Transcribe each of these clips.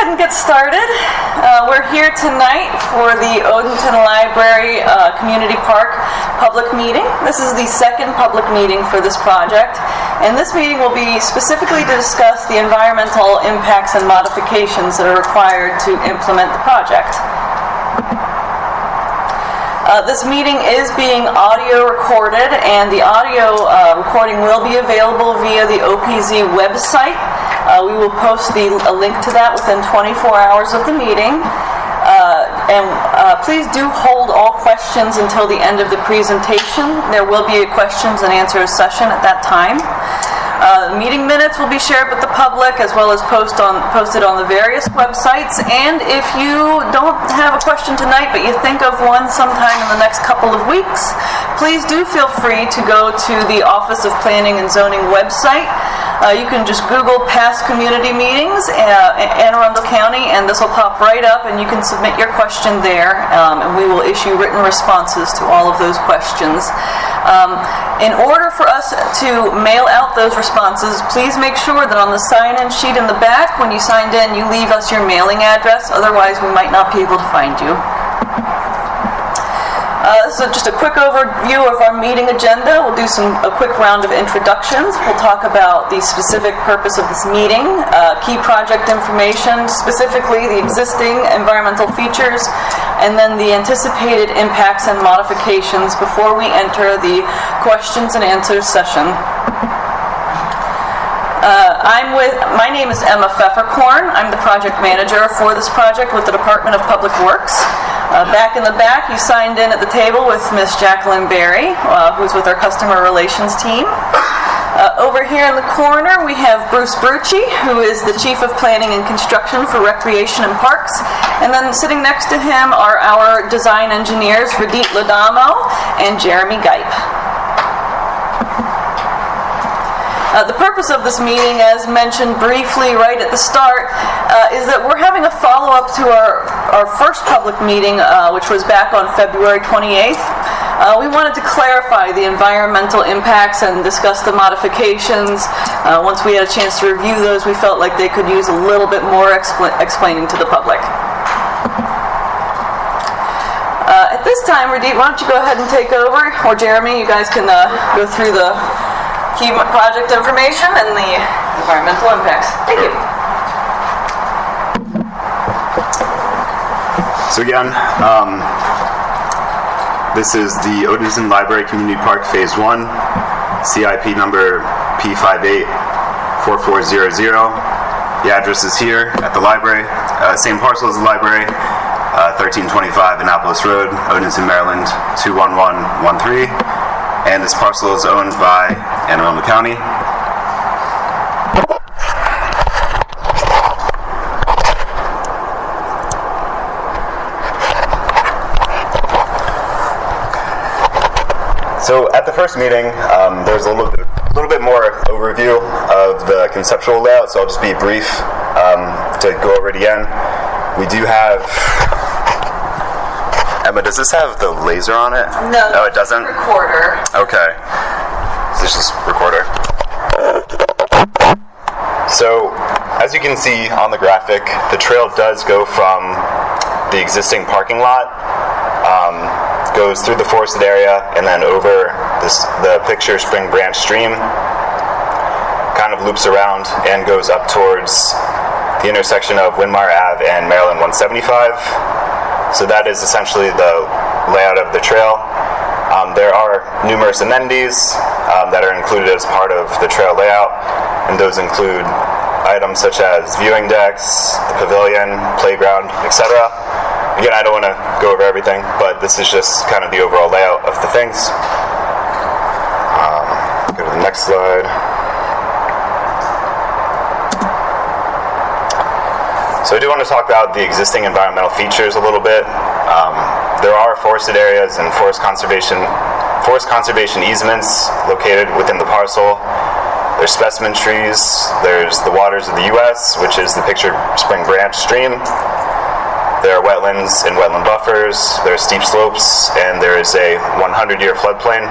ahead and get started. We're here tonight for the Odenton Library Community Park public meeting. This is the second public meeting for this project, and this meeting will be specifically to discuss the environmental impacts and modifications that are required to implement the project. This meeting is being audio recorded, and the audio recording will be available via the OPZ website. We will post a link to that within 24 hours of the meeting. Please do hold all questions until the end of the presentation. There will be a questions and answers session at that time. Meeting minutes will be shared with the public as well as posted on the various websites. And if you don't have a question tonight but you think of one sometime in the next couple of weeks, please do feel free to go to the Office of Planning and Zoning website. You can just Google past community meetings Anne Arundel County, and this will pop right up, and you can submit your question there, and we will issue written responses to all of those questions. In order for us to mail out those responses, please make sure that on the sign-in sheet in the back, when you signed in, you leave us your mailing address. Otherwise, we might not be able to find you. This is just a quick overview of our meeting agenda. We'll do a quick round of introductions. We'll talk about the specific purpose of this meeting, key project information, specifically the existing environmental features, and then the anticipated impacts and modifications before we enter the questions and answers session. My name is Emma Pfefferkorn. I'm the project manager for this project with the Department of Public Works. Back in the back, you signed in at the table with Miss Jacqueline Berry, who's with our customer relations team. Over here in the corner, we have Bruce Brucci, who is the Chief of Planning and Construction for Recreation and Parks. And then sitting next to him are our design engineers, Radit Ladamo and Jeremy Gipe. The purpose of this meeting, as mentioned briefly right at the start, is that we're having a follow-up to our first public meeting, which was back on February 28th. We wanted to clarify the environmental impacts and discuss the modifications. Once we had a chance to review those, we felt like they could use a little bit more explaining to the public. At this time, Radit, why don't you go ahead and take over, or Jeremy, you guys can go through the key project information and the environmental impacts. Thank you. So again, this is the Odenton Library Community Park Phase 1, CIP number P584400. The address is here at the library, same parcel as the library, 1325 Annapolis Road, Odenton, Maryland, 21113. And this parcel is owned by Anne Arundel County. So at the first meeting, there's a little bit more overview of the conceptual layout, so I'll just be brief to go over it again. We do have... Emma, does this have the laser on it? No, it doesn't? Recorder. Okay. So this is recorder. So, as you can see on the graphic, the trail does go from the existing parking lot, goes through the forested area, and then over the picture Spring Branch Stream, kind of loops around and goes up towards the intersection of Windmar Ave and Maryland 175. So that is essentially the layout of the trail. There are numerous amenities that are included as part of the trail layout, and those include items such as viewing decks, the pavilion, playground, etc. Again, I don't want to go over everything, but this is just kind of the overall layout of the things. Go to the next slide. So I do want to talk about the existing environmental features a little bit. There are forested areas and forest conservation easements located within the parcel. There's specimen trees. There's the waters of the U.S., which is the pictured Spring Branch Stream. There are wetlands and wetland buffers. There are steep slopes, and there is a 100-year floodplain.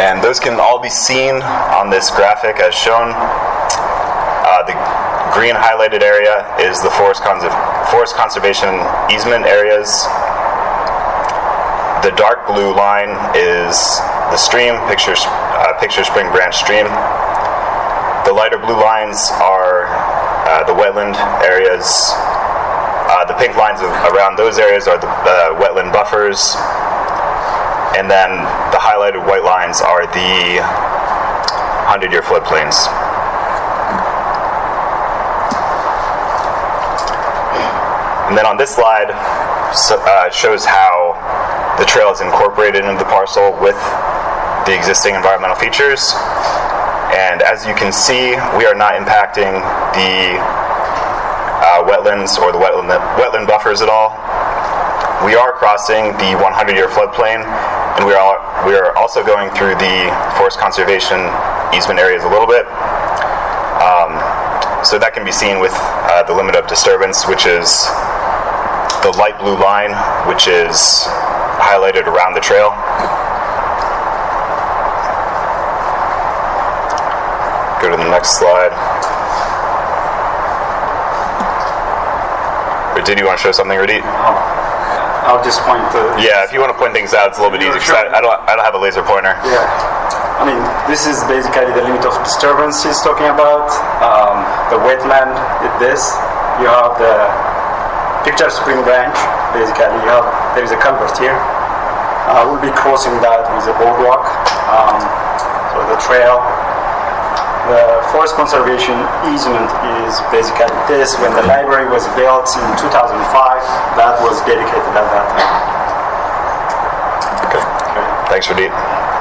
And those can all be seen on this graphic as shown. The green highlighted area is the forest conservation easement areas. The dark blue line is the stream, Picture Spring Branch Stream. The lighter blue lines are the wetland areas. The pink lines around those areas are the wetland buffers. And then the highlighted white lines are the 100-year floodplains. And then on this slide, shows how the trail is incorporated into the parcel with the existing environmental features. And as you can see, we are not impacting the wetlands or the wetland buffers at all. We are crossing the 100-year floodplain, and we are also going through the forest conservation easement areas a little bit. So that can be seen with the limit of disturbance, which is the light blue line, which is highlighted around the trail. Go to the next slide. Or did you want to show something, Radit? I'll just point to... Yeah, if you want to point things out, it's a little bit easier, because I don't have a laser pointer. Yeah. I mean, this is basically the limit of disturbance he's talking about. The wetland is this. You have the Picture Spring Branch, basically. There is a culvert here. We'll be crossing that with a boardwalk. So the trail. The forest conservation easement is basically this. When the library was built in 2005, that was dedicated at that time. Okay. Thanks, Radit.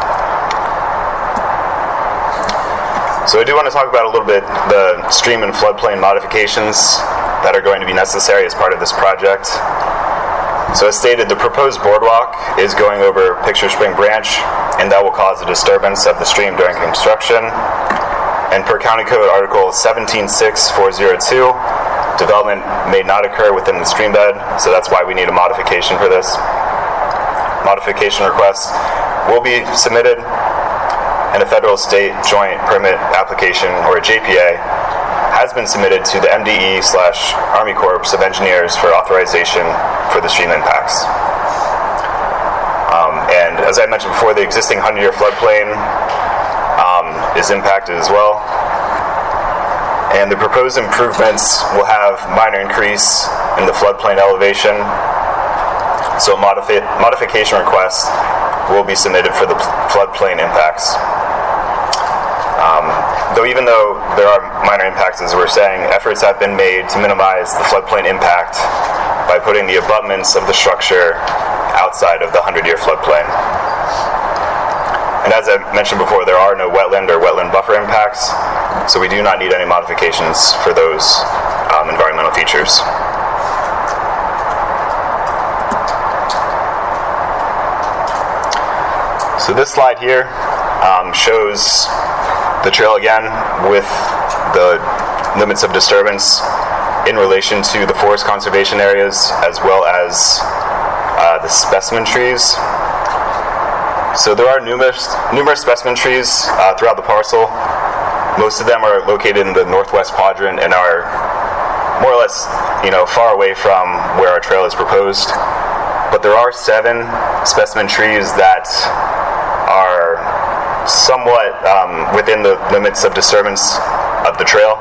So I do want to talk about a little bit the stream and floodplain modifications that are going to be necessary as part of this project. So as stated, the proposed boardwalk is going over Picture Spring Branch, and that will cause a disturbance of the stream during construction. And per County Code Article 176402, development may not occur within the stream bed, so that's why we need a modification for this. Modification request will be submitted, and a federal state joint permit application, or a JPA, has been submitted to the MDE/Army Corps of Engineers for authorization for the stream impacts. And as I mentioned before, the existing 100-year floodplain is impacted as well. And the proposed improvements will have minor increase in the floodplain elevation. So a modification request will be submitted for the floodplain impacts. Though there are minor impacts, as we're saying, efforts have been made to minimize the floodplain impact by putting the abutments of the structure outside of the 100-year floodplain. And as I mentioned before, there are no wetland or wetland buffer impacts, so we do not need any modifications for those environmental features. So this slide here shows the trail again with the limits of disturbance in relation to the forest conservation areas as well as the specimen trees. So there are numerous specimen trees throughout the parcel. Most of them are located in the northwest quadrant and are more or less, far away from where our trail is proposed. But there are 7 specimen trees that are somewhat within the limits of disturbance of the trail.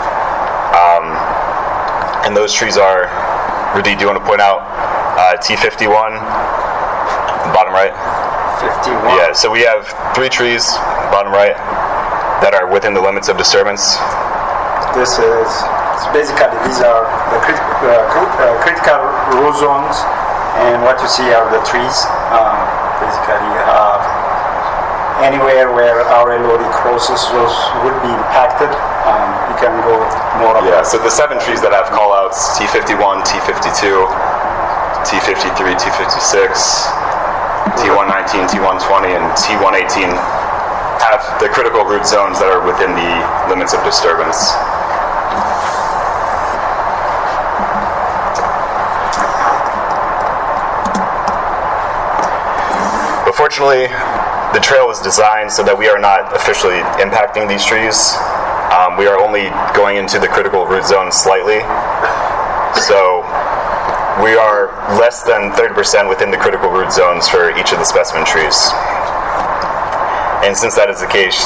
And those trees are, Radit, do you want to point out T51, bottom right? 51. Yeah, so we have 3 trees, bottom right, that are within the limits of disturbance. These are the critical row zones, and what you see are the trees. Basically, you have anywhere where RLOD crosses, those would be impacted. You can go more. Yeah, so the 7 trees that have callouts, T51, T52, T53, T56, T119, T120, and T118 have the critical root zones that are within the limits of disturbance. But fortunately, the trail was designed so that we are not officially impacting these trees. We are only going into the critical root zone slightly. So we are less than 30% within the critical root zones for each of the specimen trees. And since that is the case,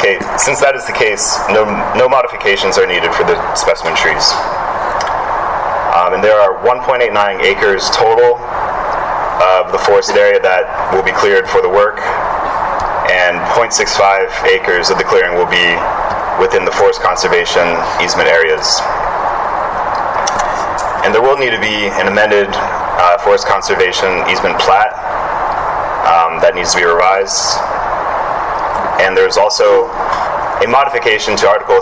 no modifications are needed for the specimen trees. And there are 1.89 acres total of the forested area that will be cleared for the work, and 0.65 acres of the clearing will be within the forest conservation easement areas. And there will need to be an amended forest conservation easement plat that needs to be revised. And there's also a modification to Article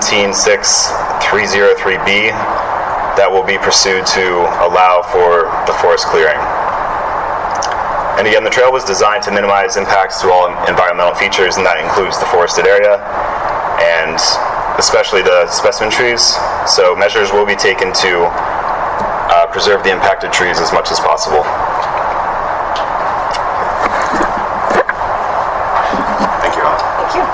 17.6.303B that will be pursued to allow for the forest clearing. And again, the trail was designed to minimize impacts to all environmental features, and that includes the forested area and especially the specimen trees. So measures will be taken to preserve the impacted trees as much as possible. Thank you, Alan. Thank you.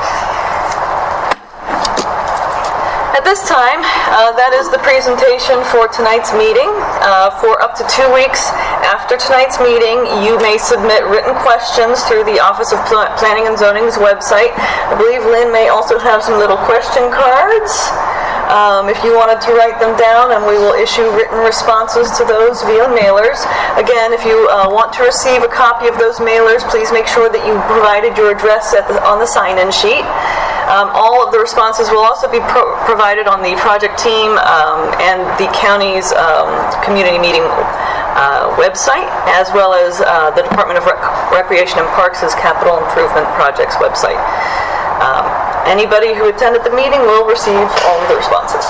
At this time, that is the presentation for tonight's meeting. For up to 2 weeks after tonight's meeting, you may submit written questions through the Office of Planning and Zoning's website. I believe Lynn may also have some little question cards. If you wanted to write them down, and we will issue written responses to those via mailers. Again, if you want to receive a copy of those mailers, please make sure that you provided your address on the sign-in sheet. All of the responses will also be provided on the project team and the county's community meeting website, as well as the Department of Recreation and Parks' Capital Improvement Projects website. Anybody who attended the meeting will receive all of the responses.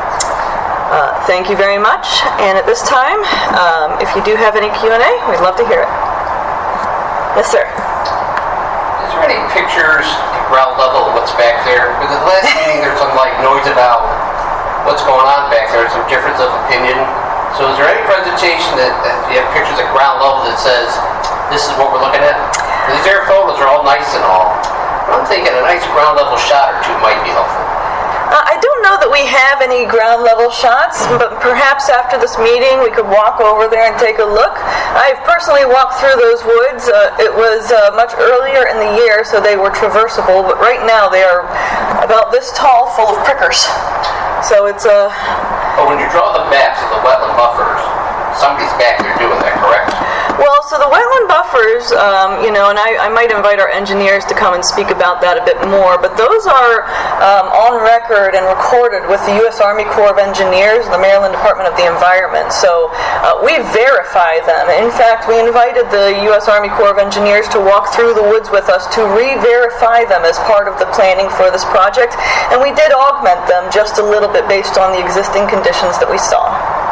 Thank you very much. And at this time, if you do have any Q&A, we'd love to hear it. Yes, sir. Is there any pictures at ground level of what's back there? Because at the last meeting, there's some noise about what's going on back there, some difference of opinion. So is there any presentation that you have pictures at ground level that says, this is what we're looking at? These air photos are all nice and all. I'm thinking a nice ground level shot or two might be helpful. I don't know that we have any ground level shots, but perhaps after this meeting we could walk over there and take a look. I've personally walked through those woods. It was much earlier in the year, so they were traversable, but right now they are about this tall, full of prickers. So it's a... But when you draw the maps of the wetland buffers, somebody's back there doing that, correct? Well, so the wetland buffers, and I might invite our engineers to come and speak about that a bit more, but those are on record and recorded with the U.S. Army Corps of Engineers and the Maryland Department of the Environment. So we verify them. In fact, we invited the U.S. Army Corps of Engineers to walk through the woods with us to re-verify them as part of the planning for this project, and we did augment them just a little bit based on the existing conditions that we saw.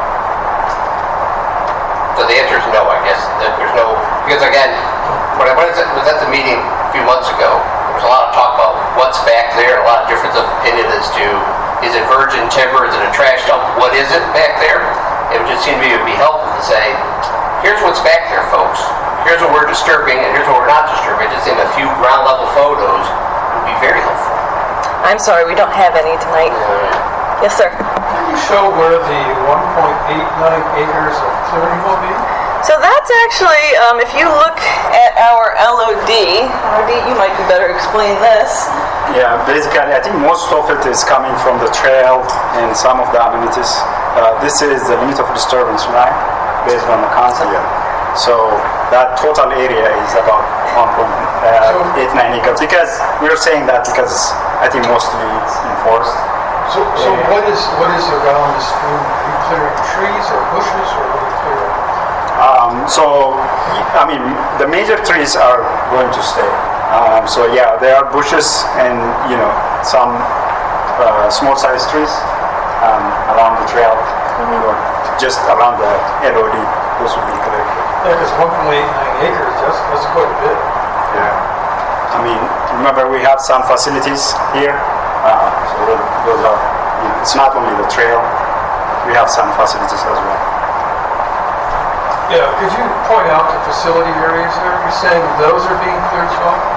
So the answer is no, I guess. That there's no, because again, when I was at the meeting a few months ago, there was a lot of talk about what's back there, a lot of difference of opinion as to, is it virgin timber, is it a trash dump, what is it back there? It would just seem to me it would be helpful to say, here's what's back there, folks. Here's what we're disturbing, and here's what we're not disturbing. Just in a few ground level photos would be very helpful. I'm sorry, we don't have any tonight. Yes, sir. Can you show where the 1.89 acres of clearing will be? So that's actually, if you look at our LOD, you might be better explain this. Yeah, basically, I think most of it is coming from the trail and some of the amenities. This is the limit of disturbance line, based on the concept. Yeah. So that total area is about 1.89 acres. Because we're saying that because I think mostly it's in forest. So what is around the stream? Are you clearing trees or bushes, or what are you clearing? The major trees are going to stay. There are bushes and some small-sized trees along the trail, or just around the LOD. Those will be cleared. Yeah, because 1.89 acres, that's quite a bit. Yeah. Remember we have some facilities here. Those are, it's not only the trail, we have some facilities as well. Yeah, could you point out the facility areas there? You're saying those are being cleared as well?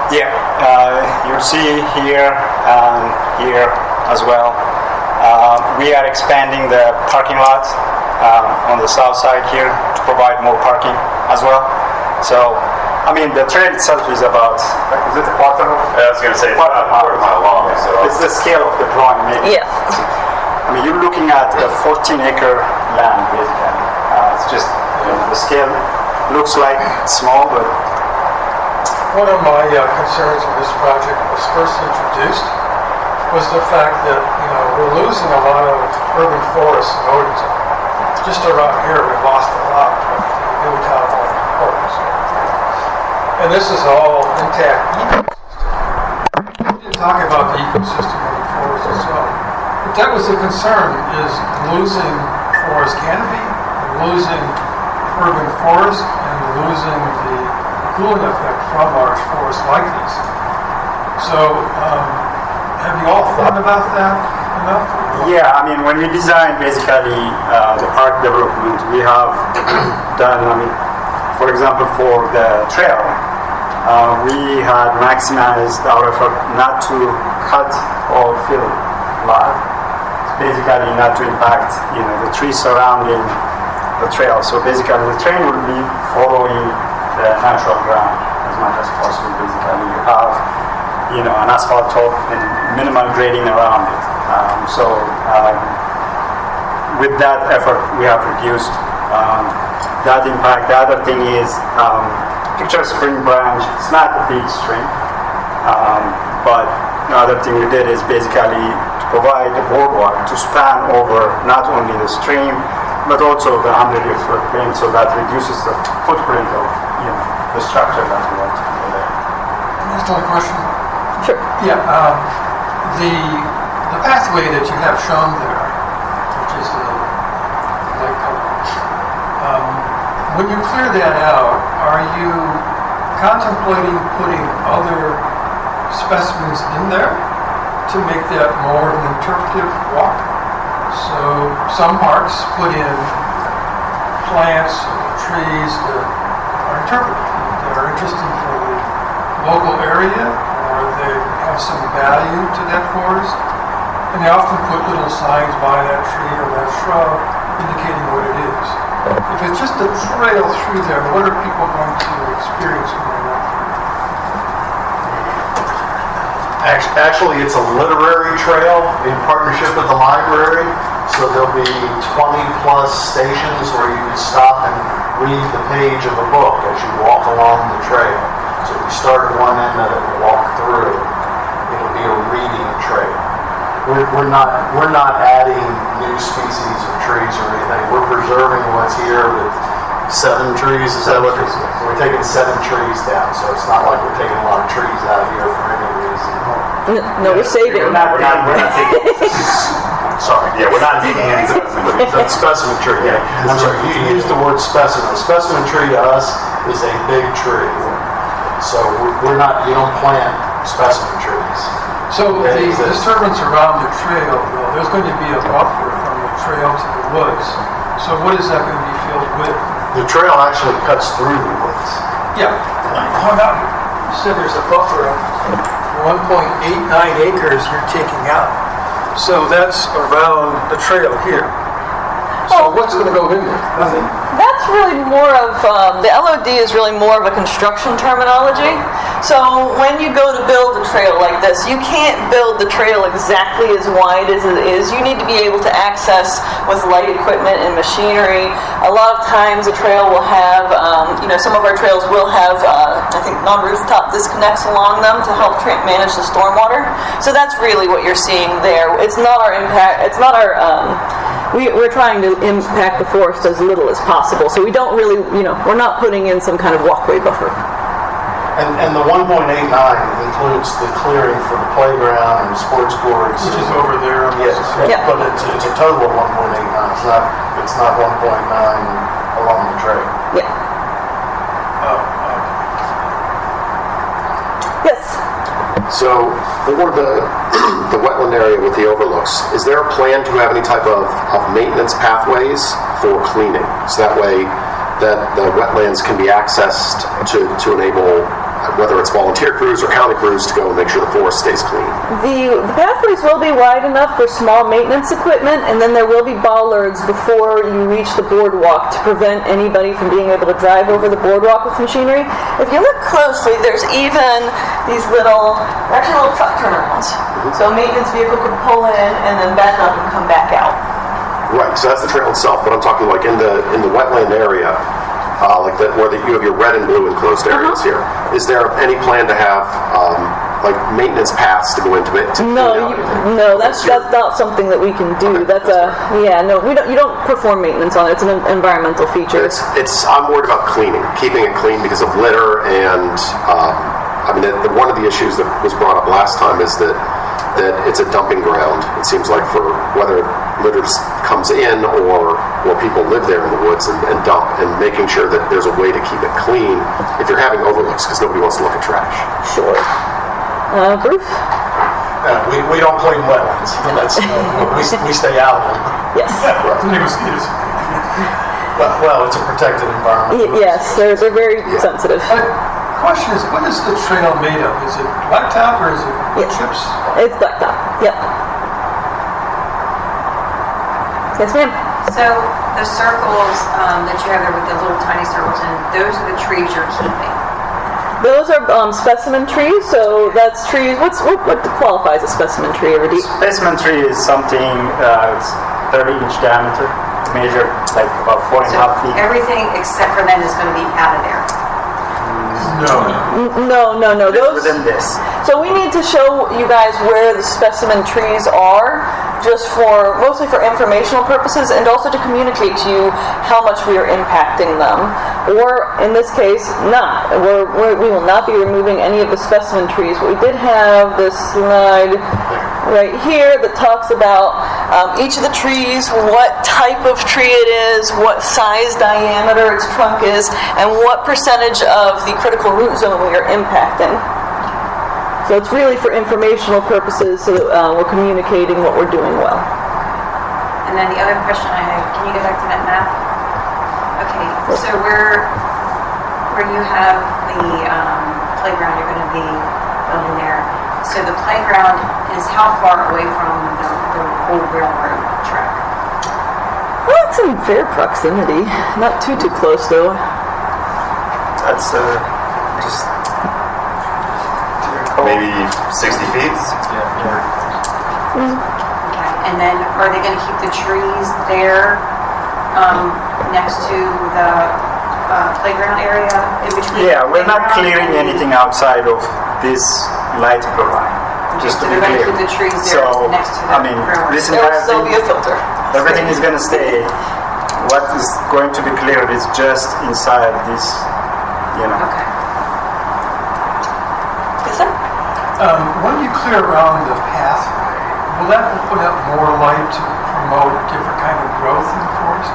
you see here and here as well, we are expanding the parking lot on the south side here to provide more parking as well. So, I mean, the trail itself is about, is it a quarter? I was going to say, it's about a quarter mile long. So it's the scale of the drawing, maybe. Yeah. I mean, you're looking at a 14-acre land, basically. It's just, the scale looks like small, but... One of my concerns with this project was first introduced was the fact that, we're losing a lot of urban forests in Odenton. Just around here, we lost a lot with the new town hall proposed. And this is all intact ecosystem. We didn't talk about the ecosystem of the forest itself. But that was the concern, is losing forest canopy, losing urban forest, and losing the cooling effect from large forests like these. So, have you all thought about that enough? Yeah, I mean, when we designed basically the park development, we have done, for example, for the trail, we had maximized our effort not to cut or fill lot. Basically, not to impact, the trees surrounding the trail. So basically, the train will be following the natural ground as much as possible. Basically, you have, an asphalt top and minimal grading around it. With that effort, we have reduced that impact. The other thing is, Picture Spring Branch. It's not a big stream, but the other thing we did is basically to provide a boardwalk to span over not only the stream, but also the 100-year floodplain, so that reduces the footprint of the structure that we want to do there. Can I ask a question? Sure. Yeah. The pathway that you have shown there, which is the light color, when you clear that out, are you contemplating putting other specimens in there to make that more of an interpretive walk? So some parks put in plants or trees that are interpretive, that are interesting for the local area, or they have some value to that forest. And they often put little signs by that tree or that shrub indicating what it is. If it's just a trail through there, what are people going to experience when they walk through? Actually, it's a literary trail in partnership with the library. So there'll be 20-plus stations where you can stop and read the page of a book as you walk along the trail. So if you start at one end of it and walk through, it'll be a reading trail. We're not adding new species of trees or anything. We're preserving what's here with 7 trees. Is that what it is? We're taking 7 trees down, so it's not like we're taking a lot of trees out of here for any reason. No, we're saving. We're not taking. Sorry. Yeah, we're not taking any specimen trees. That's specimen tree. Yeah. I'm sorry. You used the word specimen. A specimen tree to us is a big tree. So we're not. You don't plant specimen trees. So the disturbance around the trail, though, there's going to be a buffer from the trail to the woods. So what is that going to be filled with? The trail actually cuts through the woods. Yeah. Hold on. You said there's a buffer of 1.89 acres you're taking out. So that's around the trail here. So what's going to go in there? Nothing. That's really more of, the LOD is really more of a construction terminology. So when you go to build a trail like this, you can't build the trail exactly as wide as it is. You need to be able to access with light equipment and machinery. A lot of times a trail will have, some of our trails will have, non-rooftop disconnects along them to help manage the stormwater. So that's really what you're seeing there. It's not our impact, it's not our, we're trying to impact the forest as little as possible. So we don't really, we're not putting in some kind of walkway buffer. And the 1.89 includes the clearing for the playground and the sports courts. Which is over there. Yes, yeah. But it's a total of 1.89. It's not 1.9 along the trail. Yeah. Yes. So for the wetland area with the overlooks, is there a plan to have any type of maintenance pathways for cleaning? So that way that the wetlands can be accessed to enable whether it's volunteer crews or county crews, to go and make sure the forest stays clean? The pathways will be wide enough for small maintenance equipment, and then there will be bollards before you reach the boardwalk to prevent anybody from being able to drive over the boardwalk with machinery. If you look closely, there's even these little truck turnarounds. So a maintenance vehicle could pull in and then back up and come back out. Right, so that's the trail itself, but I'm talking like in the wetland area, where you have your red and blue enclosed areas here. Is there any plan to have like maintenance paths to go into it? No, that's not something that we can do. Okay, you don't perform maintenance on it. It's an environmental feature. I'm worried about keeping it clean because of litter, and one of the issues that was brought up last time is that it's a dumping ground. It seems like for whether litter comes in or people live there in the woods and dump, and making sure that there's a way to keep it clean if you're having overlooks, because nobody wants to look at trash. Sure. Bruce? We don't clean wetlands. We stay out of them. Yes. Well, it's a protected environment. Yes, they're very sensitive. Question is, what is the trail made of? Is it blacktop or is it wood chips? It's blacktop. Yep. Yes, ma'am. So the circles that you have there with the little tiny circles in, those are the trees you're keeping. Those are specimen trees. So that's trees. What qualifies a specimen tree? Specimen tree is something 30-inch diameter, measured like about 4.5 feet. Everything except for them is going to be out of there. No. Those within this. So we need to show you guys where the specimen trees are, mostly for informational purposes, and also to communicate to you how much we are impacting them. Or in this case, not. We will not be removing any of the specimen trees. But we did have this slide right here that talks about each of the trees, what type of tree it is, what size diameter its trunk is, and what percentage of the critical root zone we are impacting. So it's really for informational purposes, so that we're communicating what we're doing well. And then the other question I had, can you go back to that map? Okay, so where you have the playground you're going to be building there, so the playground is how far away from the old railroad track? Well, it's in fair proximity. Not too close, though. That's just maybe 60 feet. Okay, and then are they going to keep the trees there next to the playground area in between? Yeah, we're not clearing anything outside of this light blue line. Just to be they're going clear. to keep the trees there next to the railroad. This There will still be a filter. everything is going to stay. What is going to be cleared is just inside this, Okay. Yes, sir? When you clear around the pathway, will that open up more light to promote different kind of growth in the forest?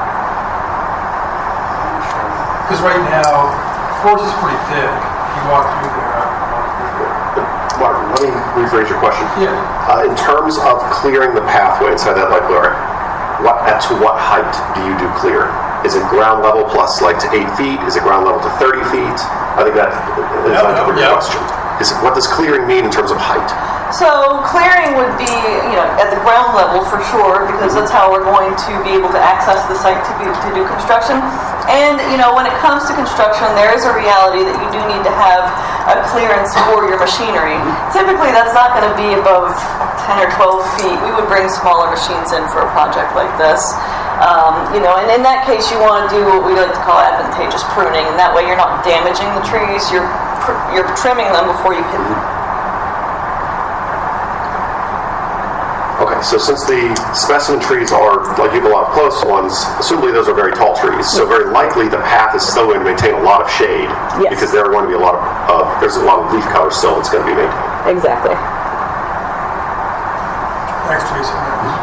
Because right now, the forest is pretty thick. You walk through there. Martin, let me rephrase your question. Yeah. In terms of clearing the pathway inside that light blue area, to what height do you do clear? Is it ground level plus like to 8 feet? Is it ground level to 30 feet? I think that is a different question. What does clearing mean in terms of height? So clearing would be, at the ground level for sure, because that's how we're going to be able to access the site to do construction. And, when it comes to construction, there is a reality that you do need to have a clearance for your machinery. Typically, that's not going to be above 10 or 12 feet. We would bring smaller machines in for a project like this. And in that case, you want to do what we like to call advantageous pruning. And that way you're not damaging the trees, you're trimming them before you hit them. Okay, so since the specimen trees are, like you have a lot of close ones, assumably those are very tall trees, so very likely the path is still going to maintain a lot of shade, because there are going to be there's a lot of leaf cover still that's going to be maintained. Exactly. Thanks, Jason.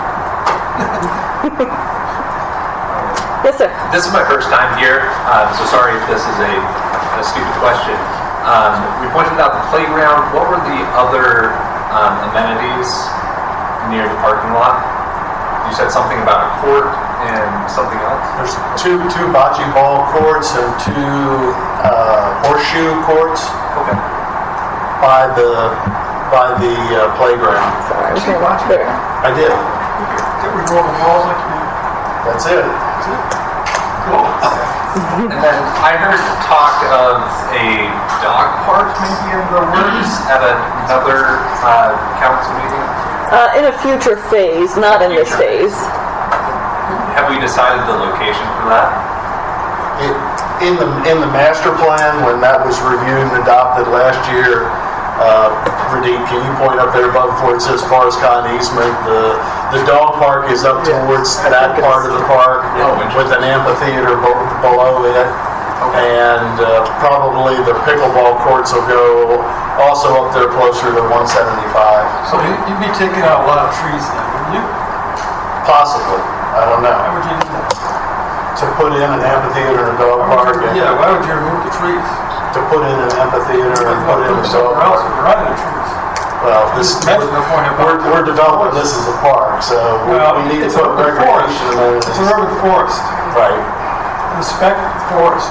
Yes, sir. This is my first time here, so sorry if this is a stupid question. We pointed out the playground. What were the other amenities near the parking lot? You said something about a court and something else? There's two bocce ball courts and two horseshoe courts. Okay. by the playground. Sorry, we can't watch there. I did. Did we roll the balls like you? That's it. Cool. And then I heard talk of a dog park maybe in the works at another council meeting. In a future phase, not in this phase. Have we decided the location for that? In the master plan, when that was reviewed and adopted last year, Radeep, can you point up there above where it says Forest Con easement? The dog park is up towards that part of the park with an amphitheater below it. And probably the pickleball courts will go also up there closer to 175. So you'd be taking out a lot of trees then, wouldn't you? Possibly. I don't know. Why would you do that? To put in an amphitheater and a dog park. Yeah, why would you remove the trees? To put in an amphitheater and put in a dog somewhere else park. around the trees. Well, we're developing this as a park, so we need to It's put urban forest. recreation in It's an urban forest. Right. Respect the forest.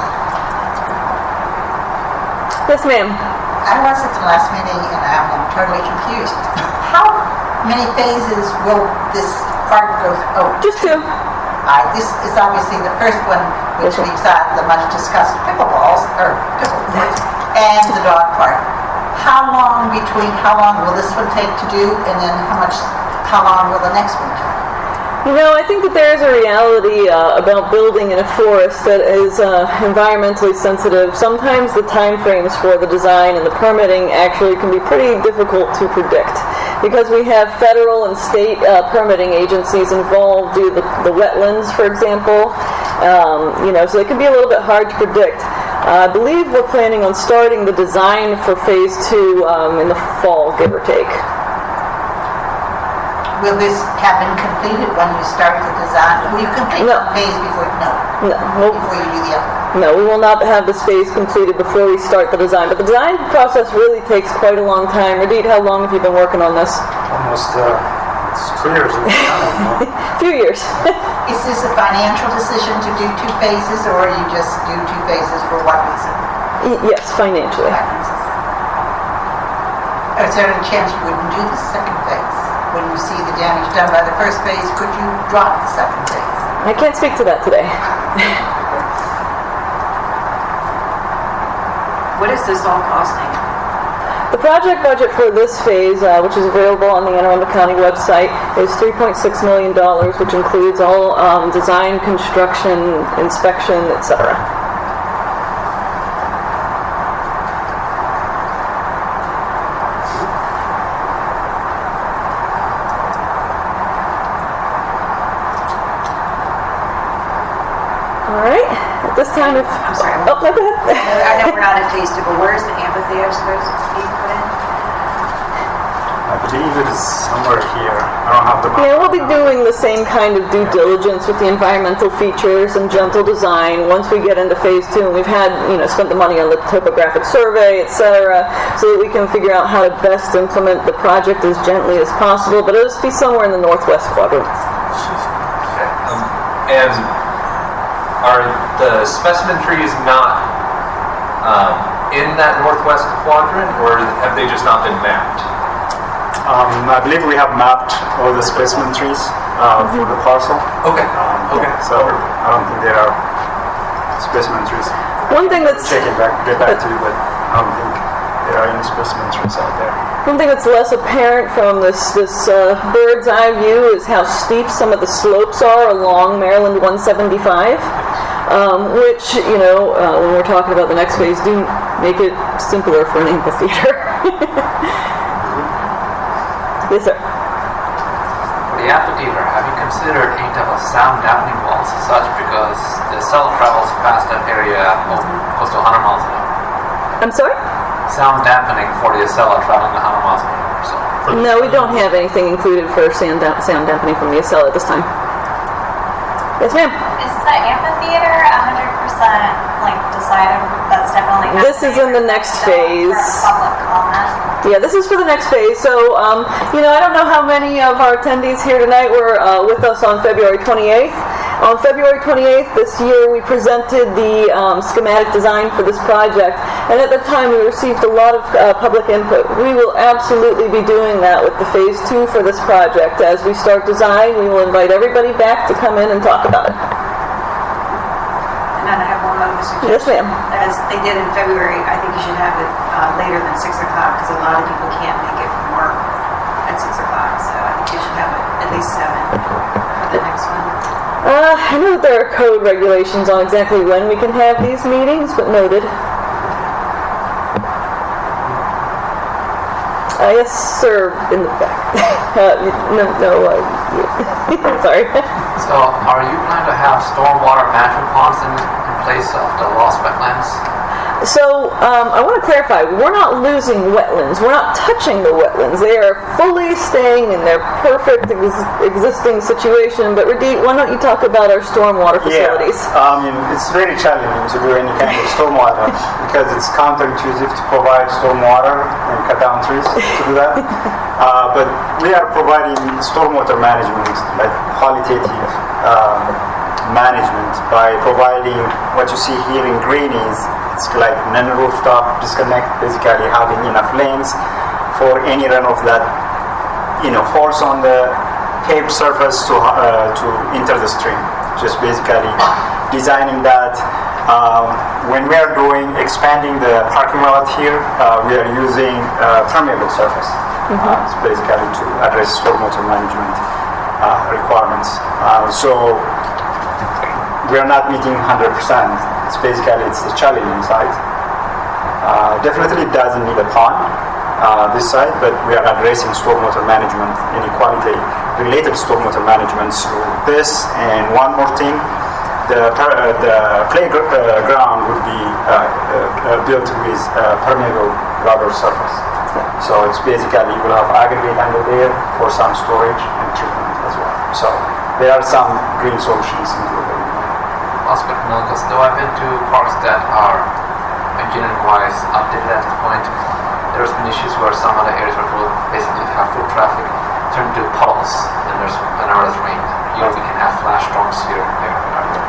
Yes, ma'am. I was at the last meeting and I'm totally confused. How many phases will this park go through? Oh, Just two. this is obviously the first one, which leaves out the much discussed pickleballs, or pickleboards, and the dog park. How long will this one take to do, and then how long will the next one take? You know, I think that there is a reality about building in a forest that is environmentally sensitive. Sometimes the time frames for the design and the permitting actually can be pretty difficult to predict because we have federal and state permitting agencies involved due to the wetlands, for example. So it can be a little bit hard to predict. I believe we're planning on starting the design for phase 2 in the fall, give or take. Will this have been completed when you start the design? Will you complete one phase before before you do the other? No, we will not have this phase completed before we start the design. But the design process really takes quite a long time. Radeep, how long have you been working on this? Almost 2 years. A few years. Is this a financial decision to do 2 phases, or you just do 2 phases for what reason? Yes, financially. Is there any chance you wouldn't do the second phase? When you see the damage done by the first phase, could you drop the second phase? I can't speak to that today. What is this all costing? The project budget for this phase, which is available on the Anne Arundel County website, is $3.6 million, which includes all design, construction, inspection, etc. At this time, I'm sorry. Oh, no, go ahead. I know we're not in phase 2, but where is the amphitheater supposed to be put in? I believe it is somewhere here. I don't have the map. Yeah, we'll be doing the same kind of due diligence with the environmental features and gentle design once we get into phase 2, and we've had, spent the money on the topographic survey, etc., so that we can figure out how to best implement the project as gently as possible, but it'll just be somewhere in the northwest quadrant. And are the specimen trees not in that northwest quadrant, or have they just not been mapped? I believe we have mapped all the specimen trees for the parcel. Okay. So I don't think there are specimen trees. One thing that's get back to you, but I don't think there are any specimen trees out there. One thing that's less apparent from this bird's eye view is how steep some of the slopes are along Maryland 175, which, when we're talking about the next phase, do make it simpler for an amphitheater. Yes, sir. For the amphitheater, have you considered any type of sound dampening walls as such, because the cell travels past that area close to 100 miles an hour? I'm sorry? Sound dampening for the Acela traveling 100 miles an hour or so. No, we don't have anything included for sound dampening from the Acela at this time. Yes, ma'am. Is the amphitheater 100% decided? That's definitely. This is in the next phase. Public comment. Yeah, this is for the next phase. So, I don't know how many of our attendees here tonight were with us on February 28th. On February 28th this year, we presented the schematic design for this project, and at the time we received a lot of public input. We will absolutely be doing that with the Phase 2 for this project. As we start design, we will invite everybody back to come in and talk about it. And then I have one other Yes, suggestion. ma'am. As they did in February, I think you should have it later than 6 o'clock because a lot of people can't make it from work at 6 o'clock. So I think you should have it at least 7 for the next one. I know that there are code regulations on exactly when we can have these meetings, but noted. Yes, sir, in the back. Sorry. So, are you planning to have stormwater management ponds in place of the lost wetlands? So, I want to clarify, we're not losing wetlands. We're not touching the wetlands. They are fully staying in their perfect existing situation. But, Radit, why don't you talk about our stormwater facilities? Yeah, it's very challenging to do any kind of stormwater because it's counterintuitive to provide stormwater and cut down trees to do that. But we are providing stormwater management, like qualitative management, by providing what you see here in green is it's like non-rooftop disconnect, basically having enough lanes for any runoff that falls on the paved surface to enter the stream. Just basically designing that. When we are expanding the parking lot here, we are using permeable surface. It's basically to address stormwater management requirements. So we are not meeting 100%. It's the challenging side. Definitely doesn't need a pond, this side, but we are addressing stormwater management, inequality related stormwater management through this. And one more thing, the playground would be built with permeable rubber surface. So it's basically, we'll have aggregate under there for some storage and treatment as well. So there are some green solutions included. Last but not least, though I've been to parks that are engineering-wise updated at this point, there's been issues where some other areas where people basically have foot traffic turn into puddles whenever there's rain. We can have flash storms here and there.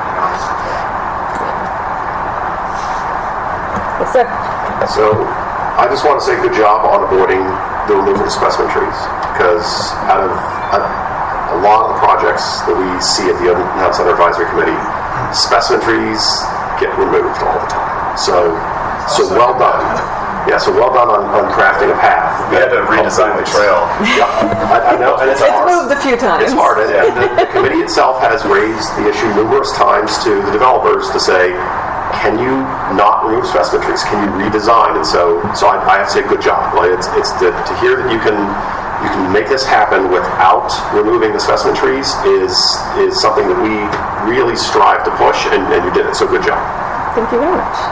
Yes, sir. So I just want to say good job on avoiding the removal of specimen trees, because out of a lot of the projects that we see at the Open Town Center Advisory Committee, specimen trees get removed all the time. So well done. Yeah, so well done on crafting a path. We had to redesign the trail. Yeah, I know. And It's moved a few times. It's hard. And the committee itself has raised the issue numerous times to the developers to say, can you not remove specimen trees? Can you redesign? And so I have to say good job. Like it's to hear that you can make this happen without removing the specimen trees is something that we really strive to push, and you did it. So good job. Thank you very much.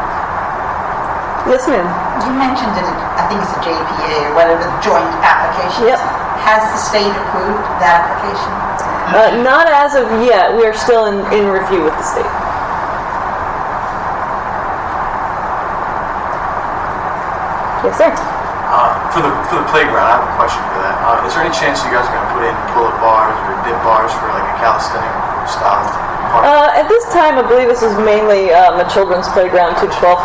Yes, ma'am. You mentioned it, I think it's a JPA or whatever, the joint application. Yep. Has the state approved that application? Not as of yet. We are still in review with the state. Yes, sir. For the playground, I have a question for that. Is there any chance you guys are going to put in pull-up bars or dip bars for like a calisthenic style? At this time, I believe this is mainly a children's playground, 2 to 12.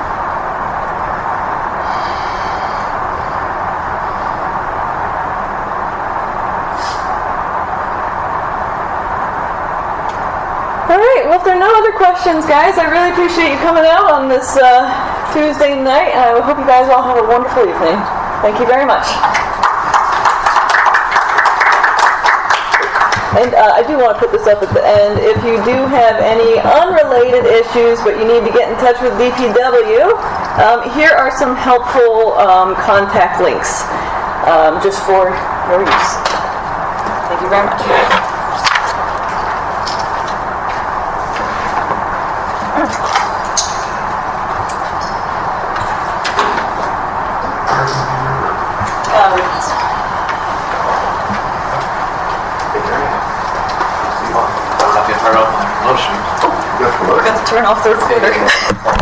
All right. Well, if there are no other questions, guys, I really appreciate you coming out on this Tuesday night, and I hope you guys all have a wonderful evening. Thank you very much. And I do want to put this up at the end. If you do have any unrelated issues, but you need to get in touch with DPW, here are some helpful contact links just for your use. Thank you very much. We're going to turn off the recorder.